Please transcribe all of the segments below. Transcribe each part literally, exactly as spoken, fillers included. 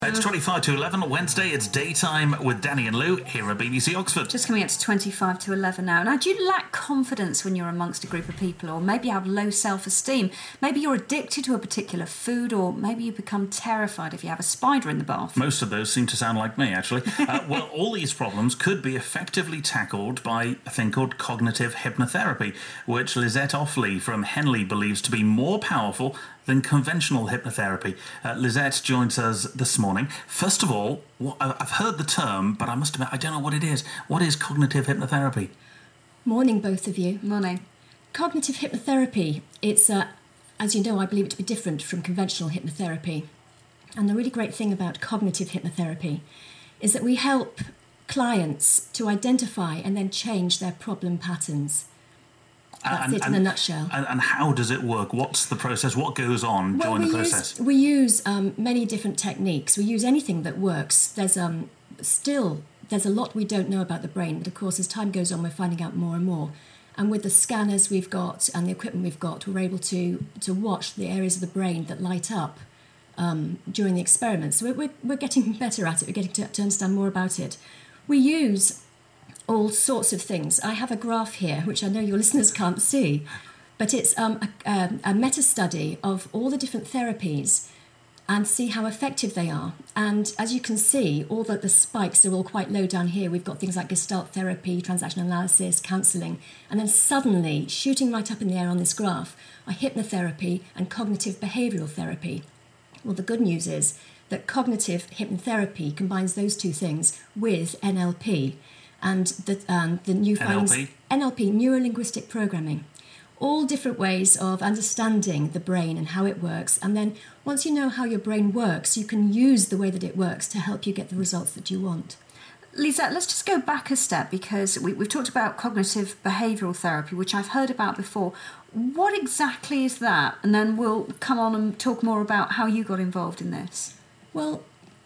It's twenty-five to eleven, Wednesday, it's daytime with Danny and Lou here at B B C Oxford. Just coming up to twenty-five to eleven now. Now, do you lack confidence when you're amongst a group of people, or maybe have low self-esteem? Maybe you're addicted to a particular food, or maybe you become terrified if you have a spider in the bath? Most of those seem to sound like me, actually. Uh, well, all these problems could be effectively tackled by a thing called cognitive hypnotherapy, which Lizette Offley from Henley believes to be more powerful than conventional hypnotherapy. Uh, Lizette joins us this morning. First of all, what, I've heard the term, but I must admit, I don't know what it is. What is cognitive hypnotherapy? Morning, both of you. Morning. Cognitive hypnotherapy, it's, uh, as you know, I believe it to be different from conventional hypnotherapy. And the really great thing about cognitive hypnotherapy is that we help clients to identify and then change their problem patterns. That's and, it and, in a nutshell. And, and how does it work? What's the process? What goes on well, during we the process? Use, we use um, many different techniques. We use anything that works. There's um, still, there's a lot we don't know about the brain, but of course as time goes on we're finding out more and more. And with the scanners we've got and the equipment we've got, we're able to, to watch the areas of the brain that light up um, during the experiments. So we're, we're, we're getting better at it, we're getting to, to understand more about it. We use all sorts of things. I have a graph here, which I know your listeners can't see, but it's um, a, a, a meta-study of all the different therapies and see how effective they are. And as you can see, all the, the spikes are all quite low down here. We've got things like Gestalt therapy, transactional analysis, counselling, and then suddenly, shooting right up in the air on this graph, are hypnotherapy and cognitive behavioural therapy. Well, the good news is that cognitive hypnotherapy combines those two things with N L P, and the, um, the new findings... N L P? N L P, neuro-linguistic programming. All different ways of understanding the brain and how it works. And then once you know how your brain works, you can use the way that it works to help you get the results that you want. Lisa, let's just go back a step, because we, we've talked about cognitive behavioural therapy, which I've heard about before. What exactly is that? And then we'll come on and talk more about how you got involved in this. Well,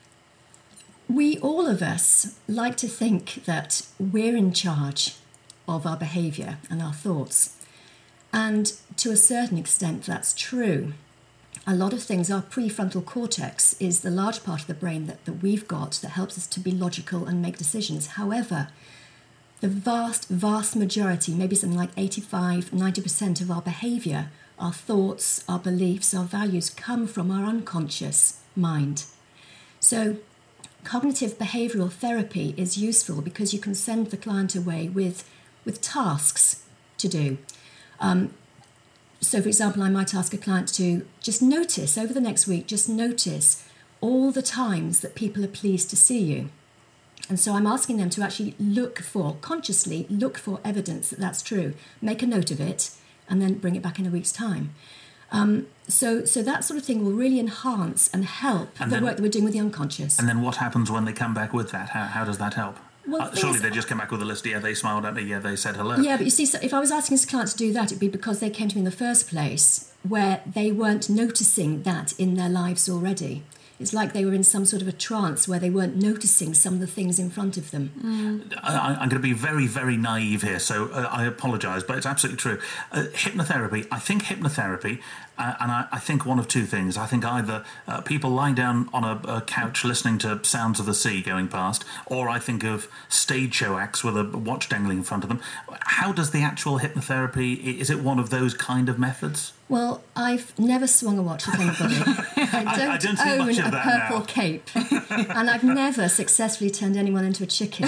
we, all of us, like to think that we're in charge of our behaviour and our thoughts. And to a certain extent, that's true. A lot of things, our prefrontal cortex is the large part of the brain that, that we've got that helps us to be logical and make decisions. However, the vast, vast majority, maybe something like eighty-five, ninety percent of our behaviour, our thoughts, our beliefs, our values, come from our unconscious mind. So cognitive behavioural therapy is useful because you can send the client away with, with tasks to do. Um, so, for example, I might ask a client to just notice, over the next week, just notice all the times that people are pleased to see you. And so I'm asking them to actually look for, consciously look for evidence that that's true, make a note of it, and then bring it back in a week's time. Um, so, so that sort of thing will really enhance and help and the then, work that we're doing with the unconscious. And then what happens when they come back with that? How, how does that help? Well, uh, surely they just come back with a list. Yeah, they smiled at me. Yeah, they said hello. Yeah, but you see, so if I was asking this client to do that, it'd be because they came to me in the first place, where they weren't noticing that in their lives already. It's like they were in some sort of a trance where they weren't noticing some of the things in front of them. Mm. I, I'm going to be very, very naive here, so uh, I apologise, but it's absolutely true. Uh, hypnotherapy, I think hypnotherapy, uh, and I, I think one of two things. I think either uh, people lying down on a, a couch listening to sounds of the sea going past, or I think of stage show acts with a watch dangling in front of them. How does the actual hypnotherapy, is it one of those kind of methods? Well, I've never swung a watch with anybody. I don't, I, I don't see own much of a that purple now. cape. And I've never successfully turned anyone into a chicken.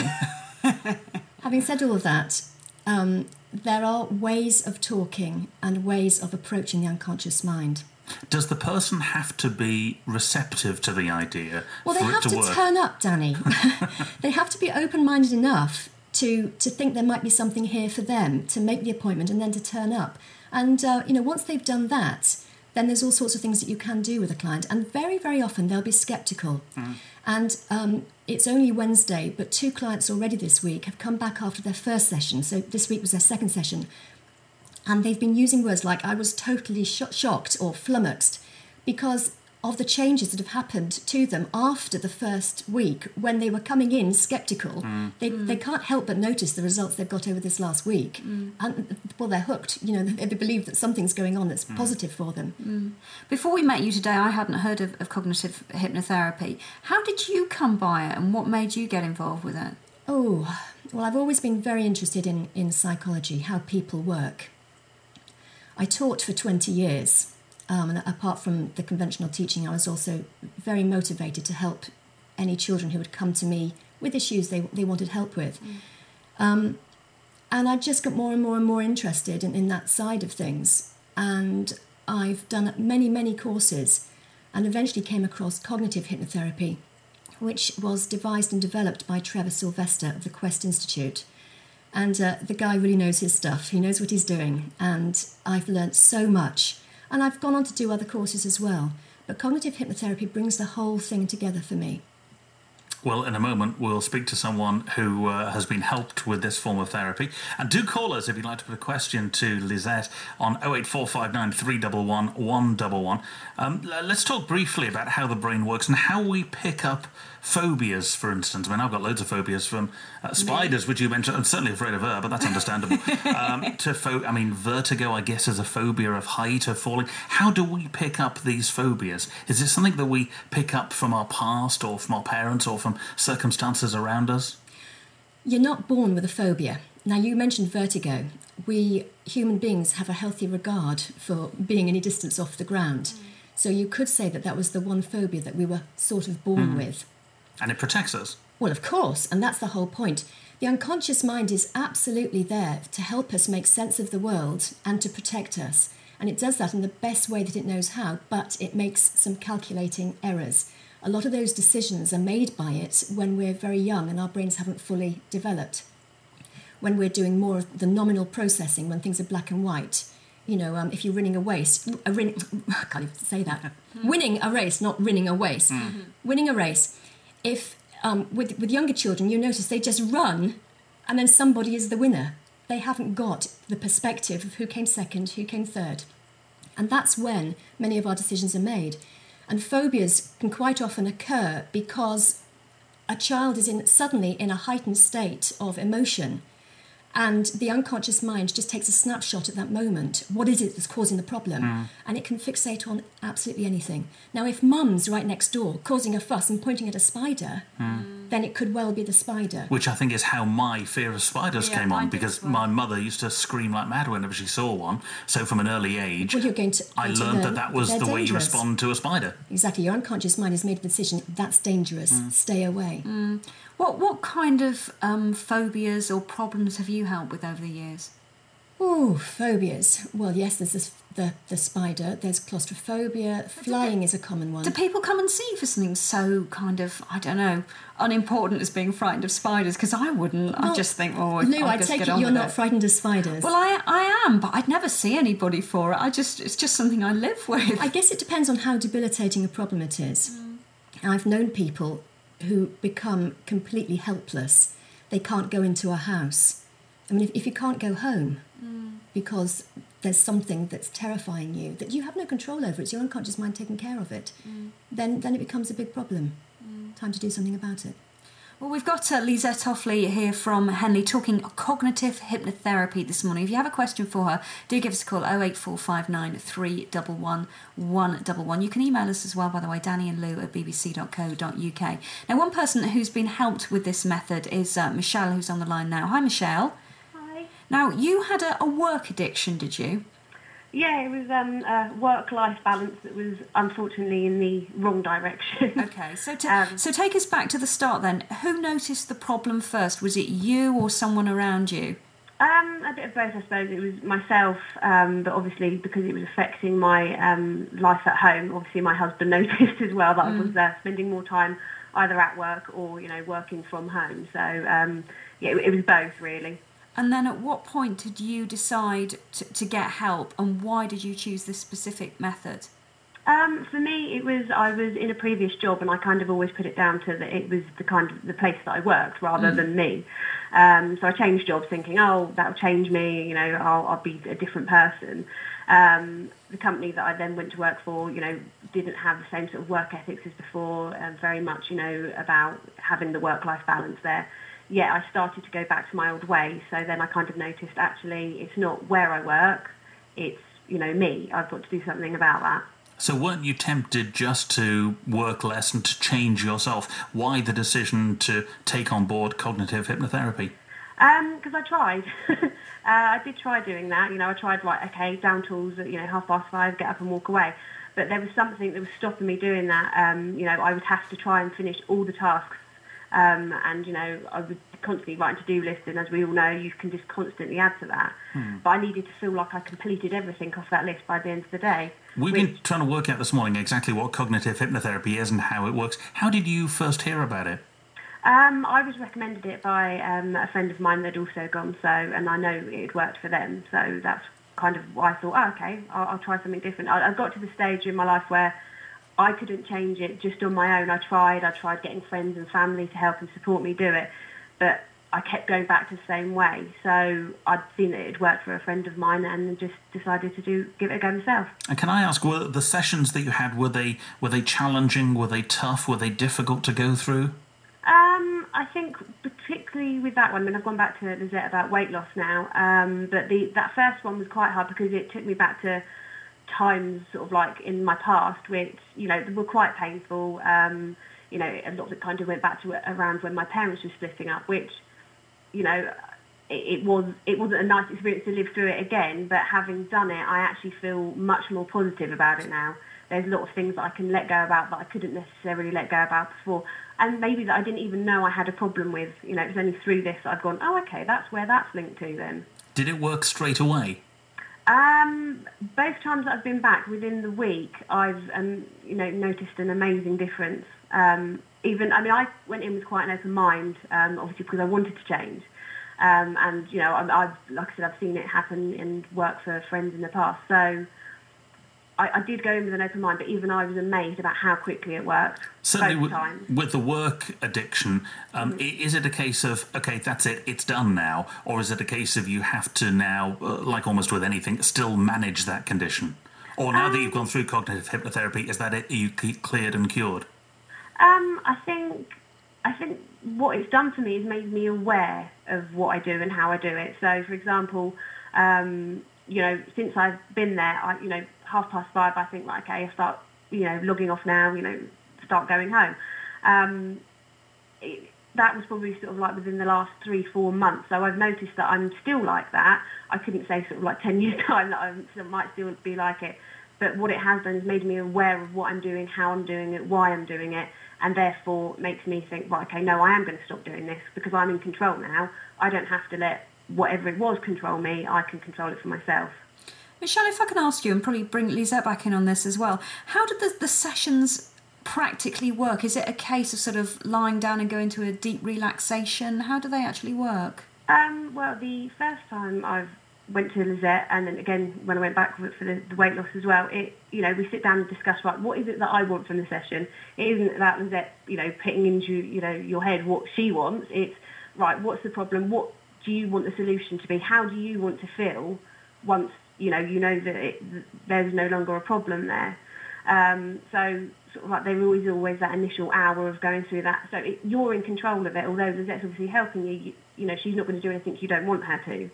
Having said all of that, um, there are ways of talking and ways of approaching the unconscious mind. Does the person have to be receptive to the idea well, for they it have to, to work? turn up, Danny. They have to be open-minded enough to, to think there might be something here for them, to make the appointment and then to turn up. And, uh, you know, once they've done that, then there's all sorts of things that you can do with a client. And very, very often they'll be sceptical. Mm. And um, it's only Wednesday, but two clients already this week have come back after their first session. So this week was their second session. And they've been using words like, I was totally sh- shocked or flummoxed, because of the changes that have happened to them after the first week, when they were coming in sceptical. Mm. They, mm. they can't help but notice the results they've got over this last week. Mm. And, well, they're hooked. You know, they, they believe that something's going on that's mm. positive for them. Mm. Before we met you today, I hadn't heard of, of cognitive hypnotherapy. How did you come by it, and what made you get involved with it? Oh, well, I've always been very interested in, in psychology, how people work. I taught for twenty years. Um, and apart from the conventional teaching, I was also very motivated to help any children who would come to me with issues they, they wanted help with. Mm. Um, and I just got more and more and more interested in, in that side of things. And I've done many, many courses and eventually came across cognitive hypnotherapy, which was devised and developed by Trevor Sylvester of the Quest Institute. And uh, the guy really knows his stuff. He knows what he's doing. And I've learnt so much. And I've gone on to do other courses as well. But cognitive hypnotherapy brings the whole thing together for me. Well, in a moment, we'll speak to someone who uh, has been helped with this form of therapy. And do call us if you'd like to put a question to Lisette on oh eight four five nine, three one one, one one one. Um, let's talk briefly about how the brain works and how we pick up phobias, for instance. I mean, I've got loads of phobias, from uh, spiders, which you mentioned. I'm certainly afraid of her, but that's understandable. um, to pho- I mean, vertigo, I guess, is a phobia of height, of falling. How do we pick up these phobias? Is it something that we pick up from our past or from our parents or from circumstances around us? You're not born with a phobia. Now, you mentioned vertigo. We human beings have a healthy regard for being any distance off the ground. Mm. So you could say that that was the one phobia that we were sort of born mm. with. And it protects us. Well, of course, and that's the whole point. The unconscious mind is absolutely there to help us make sense of the world and to protect us. And it does that in the best way that it knows how, but it makes some calculating errors. A lot of those decisions are made by it when we're very young and our brains haven't fully developed. When we're doing more of the nominal processing, when things are black and white. You know, um, if you're winning a race, a rin- I can't even say that. Mm-hmm. Winning a race, not winning a race. Mm-hmm. Winning a race. If um, with with younger children, you notice they just run, and then somebody is the winner. They haven't got the perspective of who came second, who came third, and that's when many of our decisions are made. And phobias can quite often occur because a child is in suddenly in a heightened state of emotion. And the unconscious mind just takes a snapshot at that moment. What is it that's causing the problem? Mm. And it can fixate on absolutely anything. Now, if mum's right next door causing a fuss and pointing at a spider, mm. then it could well be the spider. Which I think is how my fear of spiders yeah, came on, because well. my mother used to scream like mad whenever she saw one. So from an early age, well, you're going to, I going learned to that that was the dangerous. way you respond to a spider. Exactly. Your unconscious mind has made the decision, that's dangerous, mm. stay away. Mm. What what kind of um, phobias or problems have you helped with over the years? Oh, phobias. Well, yes, there's this, the, the spider, there's claustrophobia, flying is a common one. Do people come and see you for something so kind of, I don't know, unimportant as being frightened of spiders? Because I wouldn't. Well, I just think, oh, Lou, I'll I just take get it on you're with not it. frightened of spiders. Well, I I am, but I'd never see anybody for it. I just It's just something I live with. I guess it depends on how debilitating a problem it is. Mm. I've known people who become completely helpless. They can't go into a house. I mean, if, if you can't go home mm. because there's something that's terrifying you, that you have no control over, it's your unconscious mind taking care of it, mm. then, then it becomes a big problem. Mm. Time to do something about it. Well, we've got uh, Lisette Hoffley here from Henley talking cognitive hypnotherapy this morning. If you have a question for her, do give us a call, oh eight four five nine, three one one, one one one. You can email us as well, by the way, Danny and Lou at b b c dot co dot u k. Now, one person who's been helped with this method is uh, Michelle, who's on the line now. Hi, Michelle. Hi. Now, you had a, a work addiction, did you? Yeah, it was um, a work-life balance that was unfortunately in the wrong direction. Okay, so to, um, so take us back to the start then. Who noticed the problem first? Was it you or someone around you? Um, a bit of both, I suppose. It was myself, um, but obviously because it was affecting my um, life at home, obviously my husband noticed as well that mm. I was uh, spending more time either at work or, you know, working from home. So, um, yeah, it, it was both, really. And then at what point did you decide to, to get help, and why did you choose this specific method? Um, for me, it was, I was in a previous job and I kind of always put it down to that it was the kind of the place that I worked rather mm. than me. Um, so I changed jobs thinking, oh, that'll change me, you know, I'll, I'll be a different person. Um, the company that I then went to work for, you know, didn't have the same sort of work ethics as before, and very much, you know, about having the work-life balance there. Yet I started to go back to my old ways. So then I kind of noticed, actually, it's not where I work, it's, you know, me. I've got to do something about that. So weren't you tempted just to work less and to change yourself? Why the decision to take on board cognitive hypnotherapy? Because um, I tried. uh, I did try doing that. You know, I tried, like, okay, down tools at, you know, half past five, get up and walk away. But there was something that was stopping me doing that. Um, you know, I would have to try and finish all the tasks. Um, and, you know, I would constantly write a to-do list, and as we all know, you can just constantly add to that. Hmm. But I needed to feel like I completed everything off that list by the end of the day. We've which, been trying to work out this morning exactly what cognitive hypnotherapy is and how it works. How did you first hear about it? Um, I was recommended it by um, a friend of mine that had also gone, so, and I know it had worked for them, so that's kind of why I thought, oh, okay, I'll, I'll try something different. I, I got to the stage in my life where I couldn't change it just on my own. I tried, I tried getting friends and family to help and support me do it, but I kept going back to the same way. So I'd seen that it had worked for a friend of mine and just decided to do give it a go myself. And can I ask, were the sessions that you had, were they were they challenging, were they tough, were they difficult to go through? Um, I think particularly with that one, I mean, I've gone back to Lizette about weight loss now, um, but the that first one was quite hard because it took me back to times sort of like in my past, which, you know, were quite painful. Um, you know, a lot of it kind of went back to around when my parents were splitting up, which, you know, it, it was it wasn't a nice experience to live through it again. But having done it, I actually feel much more positive about it now. There's a lot of things that I can let go about that I couldn't necessarily let go about before, and maybe that I didn't even know I had a problem with. You know, it was only through this that I've gone, oh, okay, that's where that's linked to then. Did it work straight away? Um, both times that I've been back, within the week, I've um, you know noticed an amazing difference. Um, even, I mean, I went in with quite an open mind, um, obviously because I wanted to change. Um, and, you know, I've, I've, like I said, I've seen it happen and work for friends in the past. So I, I did go in with an open mind, but even I was amazed about how quickly it worked. Certainly both with, times. with the work addiction, um, mm-hmm. is it a case of, okay, that's it, it's done now? Or is it a case of you have to now, uh, like almost with anything, still manage that condition? Or now um, that you've gone through cognitive hypnotherapy, is that it, you cleared and cured? Um, I think I think what it's done for me is made me aware of what I do and how I do it. So, for example, um, you know, since I've been there, I, you know, half past five, I think, like, okay, I start, you know, logging off now, you know, start going home. Um, it, that was probably sort of like within the last three, four months. So I've noticed that I'm still like that. I couldn't say sort of like ten years time that I might still be like it. But what it has done is made me aware of what I'm doing, how I'm doing it, why I'm doing it, and therefore makes me think, right, okay, no, I am going to stop doing this because I'm in control now. I don't have to let whatever it was control me. I can control it for myself. Michelle, if I can ask you, and probably bring Lisette back in on this as well, how did the, the sessions practically work? Is it a case of sort of lying down and going into a deep relaxation? How do they actually work? Um, well, the first time I went to Lisette, and then again when I went back for the, the weight loss as well, it, you know, we sit down and discuss, right, what is it that I want from the session? It isn't about Lisette, you know, putting into, you know, your head what she wants. It's, right, what's the problem? What do you want the solution to be? How do you want to feel once, you know, you know that it, there's no longer a problem there? Um, so sort of like there always always that initial hour of going through that. So it, you're in control of it, although Lisette's obviously helping you, you. You know, she's not going to do anything you don't want her to.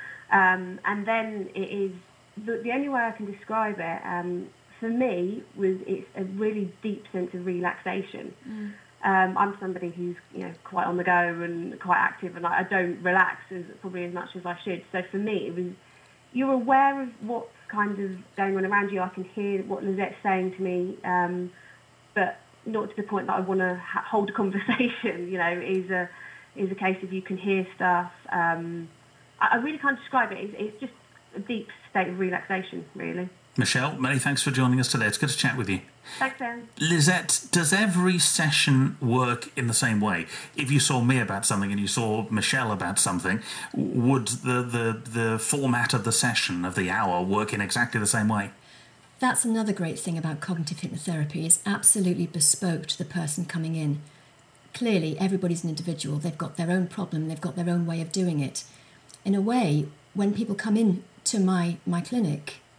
Um, and then it is, the, the only way I can describe it, um, for me, was it's a really deep sense of relaxation. Mm. Um, I'm somebody who's, you know, quite on the go and quite active, and I, I don't relax as probably as much as I should. So for me, it was, you're aware of what's kind of going on around you. I can hear what Lisette's saying to me, um, but not to the point that I want to ha- hold a conversation. You know, is a is a case of you can hear stuff. Um, I really can't describe it. It's, it's just a deep state of relaxation, really. Michelle, many thanks for joining us today. It's good to chat with you. Thanks, Aaron. Lisette, does every session work in the same way? If you saw me about something and you saw Michelle about something, would the, the, the format of the session, of the hour, work in exactly the same way? That's another great thing about cognitive hypnotherapy. It's absolutely bespoke to the person coming in. Clearly, everybody's an individual. They've got their own problem. They've got their own way of doing it. In a way, when people come in to my, my clinic,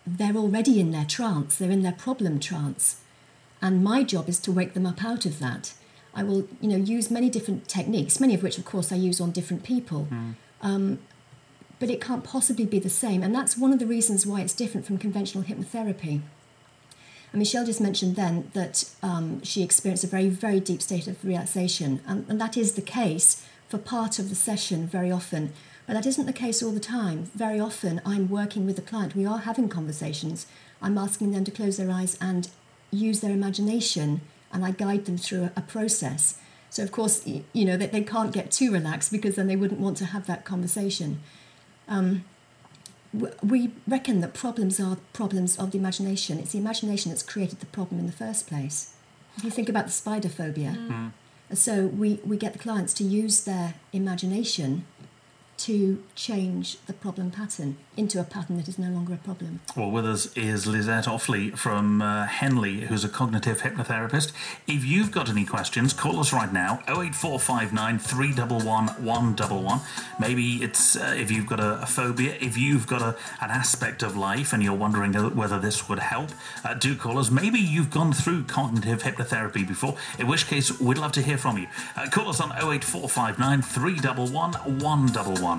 they're already in their trance, they're in their problem trance. And my job is to wake them up out of that. I will, you know, use many different techniques, many of which, of course, I use on different people. Mm. Um, but it can't possibly be the same. And that's one of the reasons why it's different from conventional hypnotherapy. And Michelle just mentioned then that um, she experienced a very, very deep state of relaxation. And, and that is the case for part of the session very often. But that isn't the case all the time. Very often I'm working with the client. We are having conversations. I'm asking them to close their eyes and use their imagination, and I guide them through a, a process. So, of course, you know, they, they can't get too relaxed because then they wouldn't want to have that conversation. Um, we reckon that problems are problems of the imagination. It's the imagination that's created the problem in the first place. If you think about the spider phobia, mm. so we, we get the clients to use their imagination to change the problem pattern into a pattern that is no longer a problem. Well, with us is Lizette Offley from uh, Henley, who's a cognitive hypnotherapist. If you've got any questions, call us right now, oh eight four five nine, three one one, one one one. Maybe it's uh, if you've got a, a phobia, if you've got a, an aspect of life and you're wondering whether this would help, uh, do call us. Maybe you've gone through cognitive hypnotherapy before, in which case we'd love to hear from you. Uh, call us on oh eight four five nine, three one one, one one one.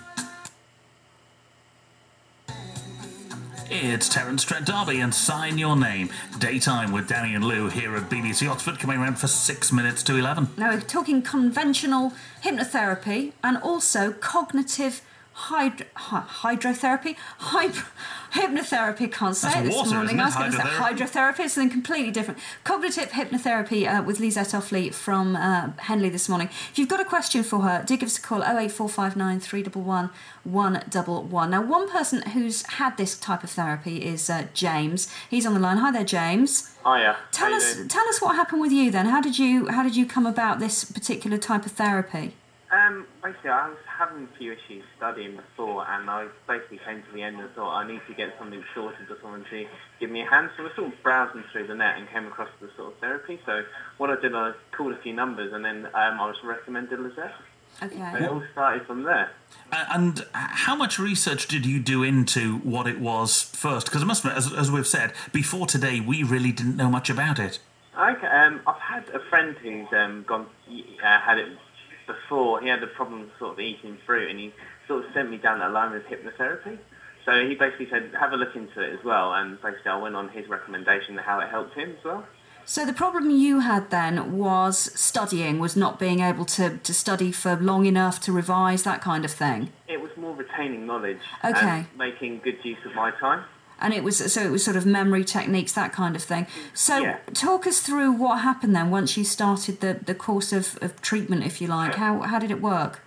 It's Terence Trent D'Arby and Sign Your Name. Daytime with Danny and Lou here at B B C Oxford, coming around for six minutes to eleven. Now we're talking conventional hypnotherapy and also cognitive hydro, hydrotherapy, hydro, hypnotherapy. Can't say That's it this water, morning. Isn't it? I was going to say Hydrotherapy. hydrotherapy. It's something completely different. Cognitive hypnotherapy uh, with Lizette Offley from uh, Henley this morning. If you've got a question for her, do give us a call oh eight four five nine, three one one, one one one. Now, one person who's had this type of therapy is uh, James. He's on the line. Hi there, James. Hiya. Tell How us, you doing? tell us what happened with you then. How did you, how did you come about this particular type of therapy? Um, basically, I was having a few issues studying before, and I basically came to the end and thought I need to get something sorted or someone to give me a hand. So I was sort of browsing through the net and came across this sort of therapy. So what I did, I called a few numbers, and then um, I was recommended Lizette. Okay. So it all started from there. Uh, and how much research did you do into what it was first? Because I must admit, as, as we've said, before today, we really didn't know much about it. Okay, um, I've had a friend who's um, gone, uh, had it before. He had a problem sort of eating fruit, and he sort of sent me down that line with hypnotherapy. So he basically said, have a look into it as well, and basically I went on his recommendation of how it helped him as well. So the problem you had then was studying, was not being able to, to study for long enough to revise, that kind of thing? It was more retaining knowledge Okay. and making good use of my time. And it was so it was sort of memory techniques, that kind of thing. So Yeah. talk us through what happened then once you started the, the course of, of treatment, if you like. How how did it work?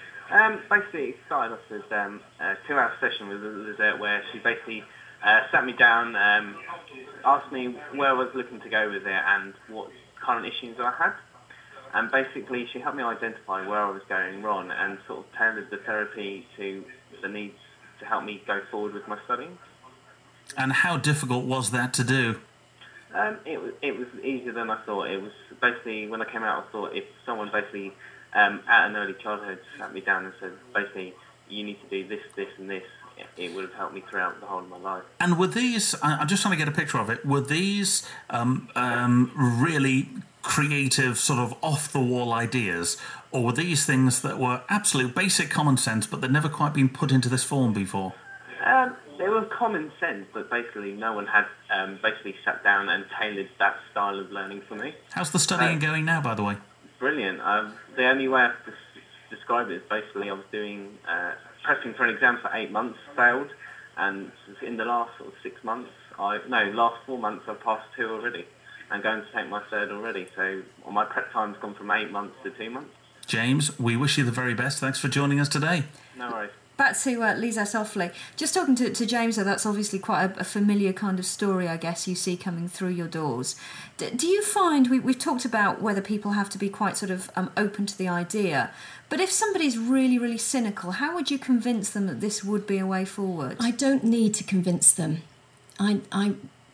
Um, basically, it started off as um, a two-hour session with Lizette where she basically uh, sat me down, um, asked me where I was looking to go with it and what kind of issues I had. And basically, she helped me identify where I was going wrong and sort of tailored the therapy to the needs to help me go forward with my studying. And how difficult was that to do? Um, it was it was easier than I thought. It was basically, when I came out, I thought if someone basically um, at an early childhood sat me down and said, basically, you need to do this, this, and this, it, it would have helped me throughout the whole of my life. And were these, I- I'm just trying to get a picture of it, were these um, um, really creative, sort of off-the-wall ideas, or were these things that were absolute basic common sense, but they'd never quite been put into this form before? Um, they were common sense, but basically no one had um, basically sat down and tailored that style of learning for me. How's the studying Uh, going now, by the way? Brilliant. Um, the only way I have to s- describe it is basically I was doing, uh, prepping for an exam for eight months, failed, and in the last sort of six months, I no, last four months I passed two already, and going to take my third already. So my prep time's gone from eight months to two months. James, we wish you the very best. Thanks for joining us today. No worries. Back to uh, Lizette Offley. Just talking to, to James, though, that's obviously quite a, a familiar kind of story, I guess, you see coming through your doors. D- do you find, we, we've talked about whether people have to be quite sort of um, open to the idea, but if somebody's really, really cynical, how would you convince them that this would be a way forward? I don't need to convince them. I, I,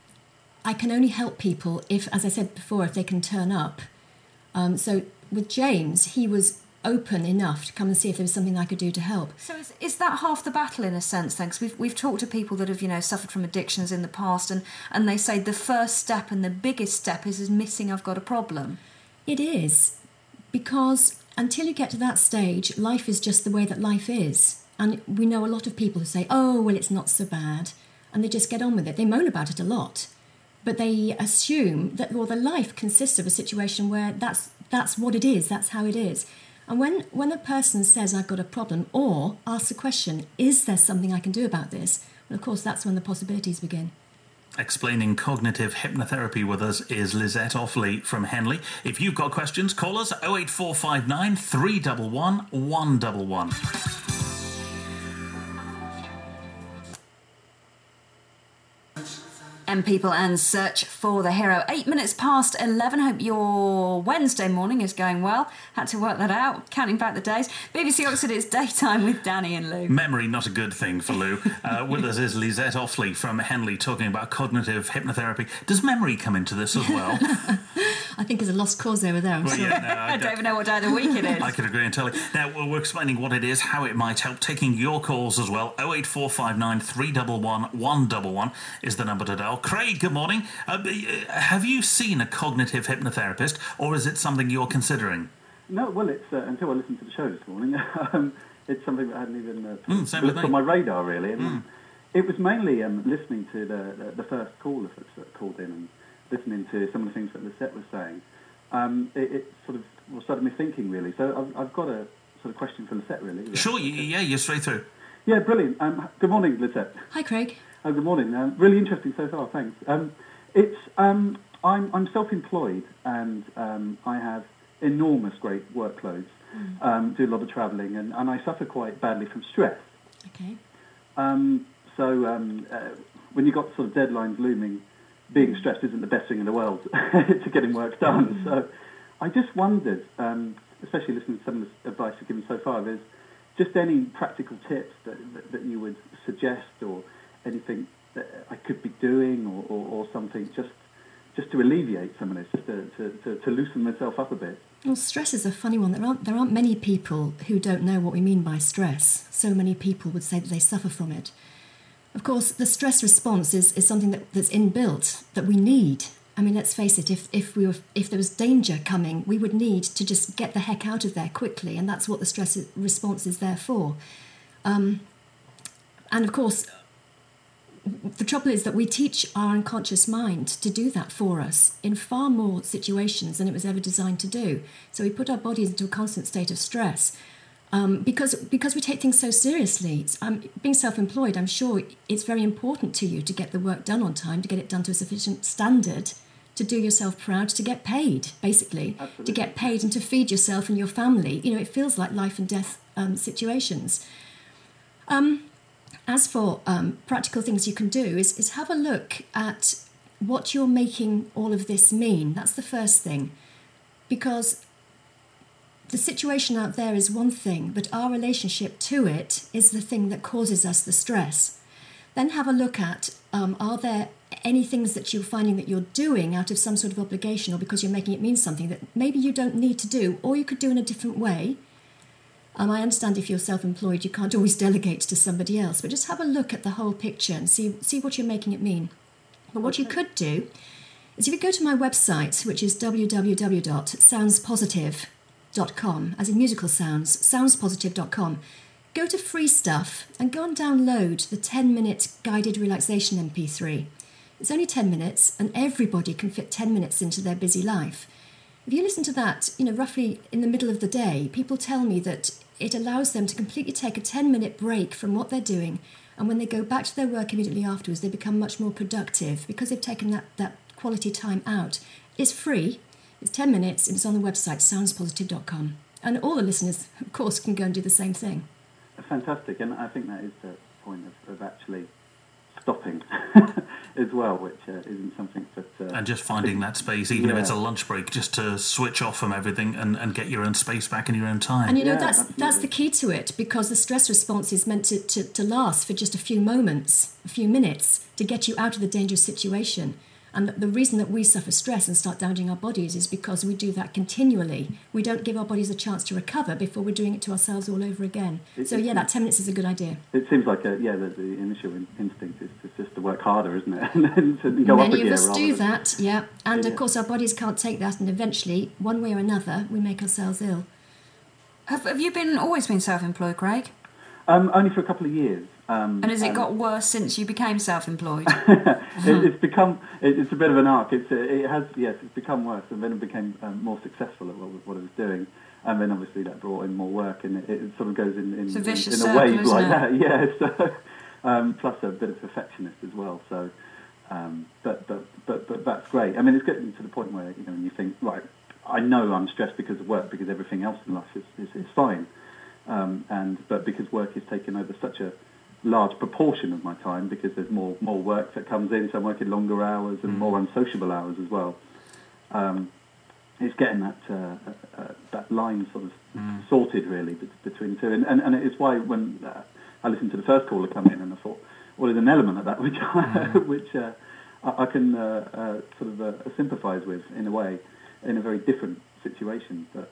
I can only help people if, as I said before, if they can turn up. Um, so with James, he was open enough to come and see if there was something I could do to help. So is, is that half the battle in a sense then? Because we've, we've talked to people that have, you know, suffered from addictions in the past, and, and they say the first step and the biggest step is admitting I've got a problem. It is, because until you get to that stage, life is just the way that life is. And we know a lot of people who say, oh, well, it's not so bad. And they just get on with it. They moan about it a lot. But they assume that, well, their life consists of a situation where that's that's what it is, that's how it is. And when, when a person says, I've got a problem, or asks a question, is there something I can do about this? Well, of course, that's when the possibilities begin. Explaining cognitive hypnotherapy with us is Lizette Offley from Henley. If you've got questions, call us oh eight four five nine, three one one, one one one. M People and Search for the Hero. Eight minutes past eleven. Hope your Wednesday morning is going well. Had to work that out, counting back the days. B B C Oxford, it's daytime with Danny and Lou. Memory, not a good thing for Lou. Uh, with us is Lizette Offley from Henley talking about cognitive hypnotherapy. Does memory come into this as well? I think there's a lost cause over there, I'm Well, sure. yeah, no, I I don't even know what day of the week it is. I could agree entirely. Now, we're we're explaining what it is, how it might help, taking your calls as well. oh eight four five nine, three one one, one one one is the number to dial. Craig, good morning. Uh, have you seen a cognitive hypnotherapist, or is it something you're considering? No, well, it's uh, until I listened to the show this morning, um, it's something that I hadn't even uh, Mm, same with looked me. on my radar, really. And Mm. It was mainly um, listening to the, the, the first caller that called in and listening to some of the things that Lisette was saying. Um, it, it sort of well, started me thinking, really. So I've, I've got a sort of question for Lisette, really. Yeah. Sure, you, yeah, you're straight through. Yeah, brilliant. Um, good morning, Lisette. Hi, Craig. Oh, good morning. Uh, really interesting so far, thanks. Um, it's um, I'm, I'm self-employed and um, I have enormous great workloads, mm. um, do a lot of travelling, and, and I suffer quite badly from stress. Okay. Um, so um, uh, when you've got sort of deadlines looming, being stressed isn't the best thing in the world to getting work done. Mm. So I just wondered, um, especially listening to some of the advice you've given so far, is just any practical tips that, that, that you would suggest, or anything that I could be doing, or, or, or something just just to alleviate some of this, just to, to, to, to loosen myself up a bit. Well, stress is a funny one. There aren't, there aren't many people who don't know what we mean by stress. So many people would say that they suffer from it. Of course, the stress response is, is something that, that's inbuilt, that we need. I mean, let's face it, if, if, we were, if there was danger coming, we would need to just get the heck out of there quickly, and that's what the stress response is there for. Um, and of course, the trouble is that we teach our unconscious mind to do that for us in far more situations than it was ever designed to do. So we put our bodies into a constant state of stress um, because because we take things so seriously. Um, being self-employed, I'm sure it's very important to you to get the work done on time, to get it done to a sufficient standard, to do yourself proud, to get paid, basically, Absolutely. to get paid and to feed yourself and your family. You know, it feels like life and death um, situations. Um, As for um, practical things you can do, is, is have a look at what you're making all of this mean. That's the first thing. Because the situation out there is one thing, but our relationship to it is the thing that causes us the stress. Then have a look at, um, are there any things that you're finding that you're doing out of some sort of obligation, or because you're making it mean something that maybe you don't need to do, or you could do in a different way. Um, I understand if you're self-employed, you can't always delegate to somebody else, but just have a look at the whole picture and see see what you're making it mean. But what you could do is if you go to my website, which is w w w dot sounds positive dot com, as in musical sounds, sounds positive dot com, go to free stuff and go and download the ten-minute guided relaxation M P three. It's only ten minutes, and everybody can fit ten minutes into their busy life. If you listen to that, you know, roughly in the middle of the day, people tell me that it allows them to completely take a ten-minute break from what they're doing, and when they go back to their work immediately afterwards, they become much more productive because they've taken that, that quality time out. It's free, it's ten minutes, and it's on the website, sounds positive dot com. And all the listeners, of course, can go and do the same thing. Fantastic, and I think that is the point of, of actually stopping as well, which uh, isn't something that... Uh, and just finding that space, even yeah. if it's a lunch break, just to switch off from everything and, and get your own space back in your own time. And you know, Yeah, that's absolutely. that's the key to it, because the stress response is meant to, to, to last for just a few moments, a few minutes, to get you out of the dangerous situation. And the reason that we suffer stress and start damaging our bodies is because we do that continually. We don't give our bodies a chance to recover before we're doing it to ourselves all over again. It, so, it, yeah, that ten minutes is a good idea. It seems like, a, yeah, the, the initial in, instinct is, is just to work harder, isn't it? And then to go Many up a of gear us rather do than- that, yeah. And, Yeah. of course, our bodies can't take that, and eventually, one way or another, we make ourselves ill. Have, have you been always been self-employed, Craig? Um, only for a couple of years. Um, And has it um, got worse since you became self-employed? it, it's become it, it's a bit of an arc. It's it has yes, it's become worse, and then it became um, more successful at what, what it was doing, and then obviously that brought in more work, and it, it sort of goes in in, It's a vicious in, in a circle, wave isn't like it? that. Yeah, so um, plus a bit of perfectionist as well. So, um, but but but but that's great. I mean, it's getting to the point where you know when you think right, I know I'm stressed because of work because everything else in life is is, is fine, um, and but because work is taking over such a large proportion of my time because there's more more work that comes in, so I'm working longer hours and mm. more unsociable hours as well. Um, it's getting that uh, uh, uh, that line sort of mm. sorted really between the two, and, and and it's why when uh, I listened to the first caller come in, and I thought, well, there's an element of that which I, mm. which uh, I, I can uh, uh, sort of uh, sympathise with in a way, in a very different situation, but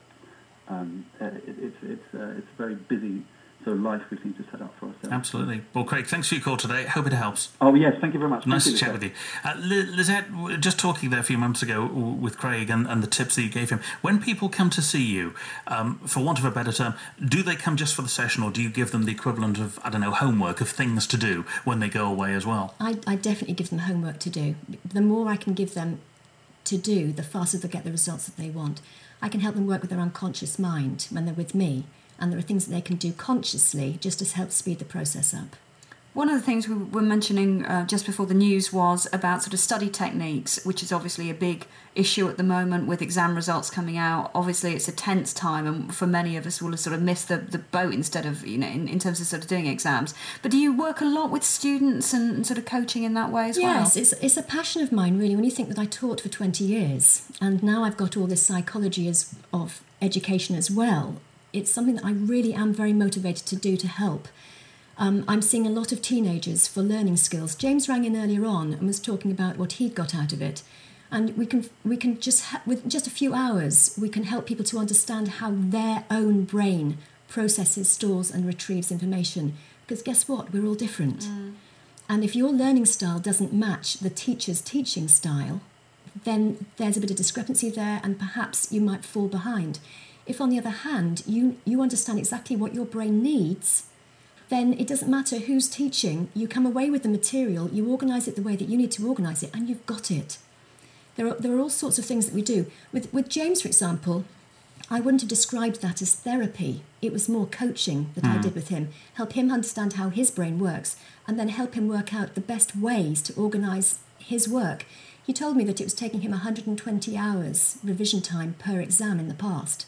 um, uh, it, it's it's uh, it's a very busy sort of life we seem to set up for ourselves. Absolutely. Well, Craig, thanks for your call today. Hope it helps. Oh, yes, thank you very much. Nice thank to you, chat with you. Uh, Lizette, just talking there a few moments ago with Craig and, and the tips that you gave him, when people come to see you, um, for want of a better term, do they come just for the session, or do you give them the equivalent of, I don't know, homework, of things to do when they go away as well? I, I definitely give them homework to do. The more I can give them to do, the faster they'll get the results that they want. I can help them work with their unconscious mind when they're with me, and there are things that they can do consciously just to help speed the process up. One of the things we were mentioning uh, just before the news was about sort of study techniques, which is obviously a big issue at the moment with exam results coming out. Obviously, it's a tense time, and for many of us, we'll sort of miss the, the boat instead of, you know, in, in terms of sort of doing exams. But do you work a lot with students and, and sort of coaching in that way as yes, well? Yes, it's, it's a passion of mine, really, when you think that I taught for twenty years, and now I've got all this psychology as, of education as well. It's something that I really am very motivated to do to help. Um, I'm seeing a lot of teenagers for learning skills. James rang in earlier on and was talking about what he'd got out of it. And we can we can just, ha- with just a few hours, we can help people to understand how their own brain processes, stores and retrieves information. Because guess what? We're all different. Mm. And if your learning style doesn't match the teacher's teaching style, then there's a bit of discrepancy there, and perhaps you might fall behind. If, on the other hand, you, you understand exactly what your brain needs, then it doesn't matter who's teaching. You come away with the material, you organise it the way that you need to organise it, and you've got it. There are, there are all sorts of things that we do. With, with James, for example, I wouldn't have described that as therapy. It was more coaching that mm. I did with him. Help him understand how his brain works, and then help him work out the best ways to organise his work. He told me that it was taking him one hundred twenty hours revision time per exam in the past.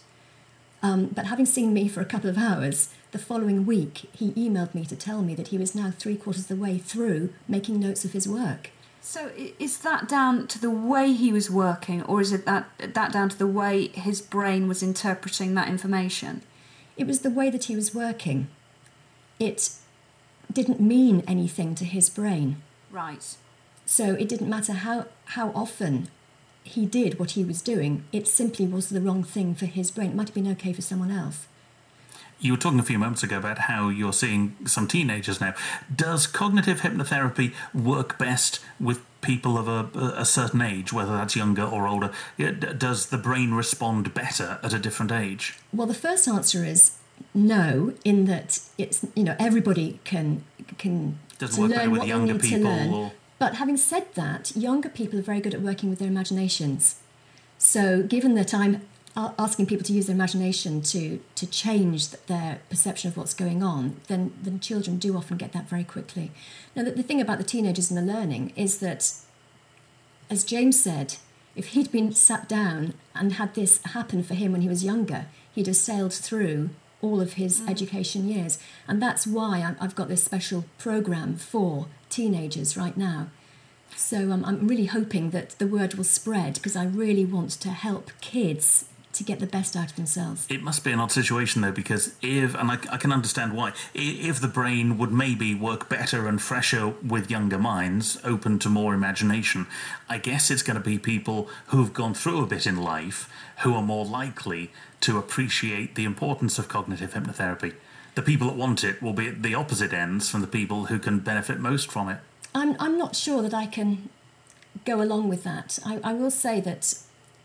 Um, but having seen me for a couple of hours, the following week he emailed me to tell me that he was now three quarters of the way through making notes of his work. So is that down to the way he was working, or is it that that down to the way his brain was interpreting that information? It was the way that he was working. It didn't mean anything to his brain. Right. So it didn't matter how, how often he did what he was doing, it simply was the wrong thing for his brain. It might have been okay for someone else. You were talking a few moments ago about how you're seeing some teenagers now. Does cognitive hypnotherapy work best with people of a, a certain age, whether that's younger or older? Does the brain respond better at a different age? Well, the first answer is no, in that it's, you know, everybody can can Doesn't work better with younger people, or... But having said that, younger people are very good at working with their imaginations. So given that I'm asking people to use their imagination to, to change their perception of what's going on, then, then children do often get that very quickly. Now, the, the thing about the teenagers and the learning is that, as James said, if he'd been sat down and had this happen for him when he was younger, he'd have sailed through all of his mm. education years. And that's why I've got this special programme for teenagers right now. So um, I'm really hoping that the word will spread, because I really want to help kids to get the best out of themselves. It must be an odd situation, though, because if, and I, I can understand why, if the brain would maybe work better and fresher with younger minds, open to more imagination, I guess it's going to be people who've gone through a bit in life who are more likely to appreciate the importance of cognitive hypnotherapy. The people that want it will be at the opposite ends from the people who can benefit most from it. I'm, I'm not sure that I can go along with that. I, I will say that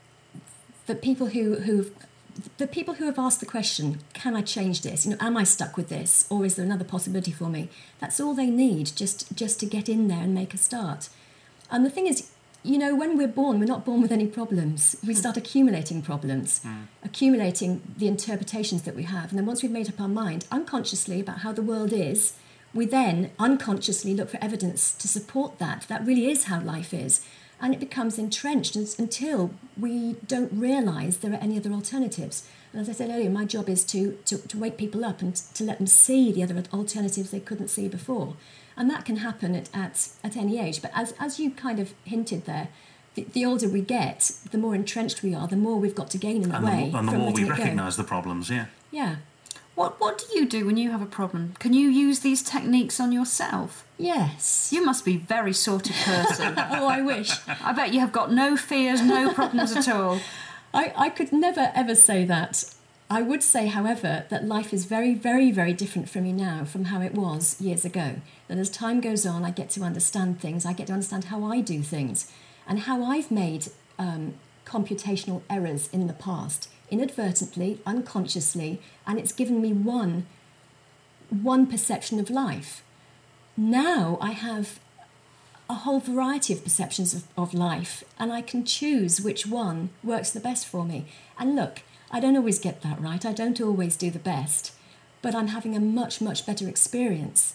the people who who the people who have asked the question, can I change this? You know, am I stuck with this, or is there another possibility for me? That's all they need, just just to get in there and make a start. And the thing is, you know, when we're born, we're not born with any problems. We start accumulating problems, mm. accumulating the interpretations that we have. And then once we've made up our mind unconsciously about how the world is, we then unconsciously look for evidence to support that. That really is how life is. And it becomes entrenched until we don't realise there are any other alternatives. And as I said earlier, my job is to, to, to wake people up and to let them see the other alternatives they couldn't see before. And that can happen at, at, at any age. But as, as you kind of hinted there, the, the older we get, the more entrenched we are, the more we've got to gain in the and way. The, and the more we recognise the problems, yeah. Yeah. What What do you do when you have a problem? Can you use these techniques on yourself? Yes. You must be a very sorted person. Oh, I wish. I bet you have got no fears, no problems at all. I, I could never, ever say that. I would say, however, that life is very, very, very different for me now from how it was years ago. That as time goes on, I get to understand things. I get to understand how I do things and how I've made um, computational errors in the past, inadvertently, unconsciously, and it's given me one, one perception of life. Now I have a whole variety of perceptions of, of life, and I can choose which one works the best for me. And look, I don't always get that right. I don't always do the best, but I'm having a much, much better experience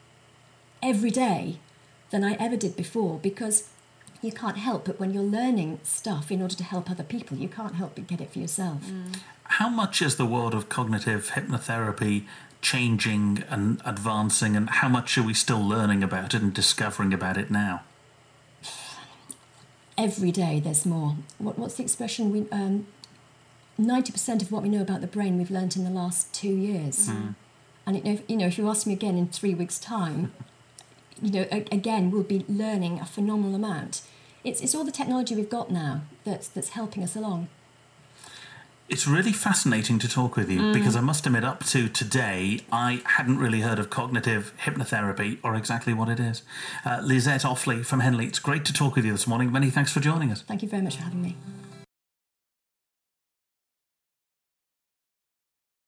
every day than I ever did before, because you can't help but when you're learning stuff in order to help other people, you can't help but get it for yourself. Mm. How much is the world of cognitive hypnotherapy changing and advancing, and how much are we still learning about it and discovering about it now? Every day there's more. What, what's the expression? We um, ninety percent of what we know about the brain we've learnt in the last two years. Mm. And it, you know, if you ask me again in three weeks' time, you know, again, we'll be learning a phenomenal amount. It's it's all the technology we've got now that's that's helping us along. It's really fascinating to talk with you mm. because I must admit, up to today, I hadn't really heard of cognitive hypnotherapy or exactly what it is. Uh, Lisette Offley from Henley, it's great to talk with you this morning. Many thanks for joining us. Thank you very much for having me.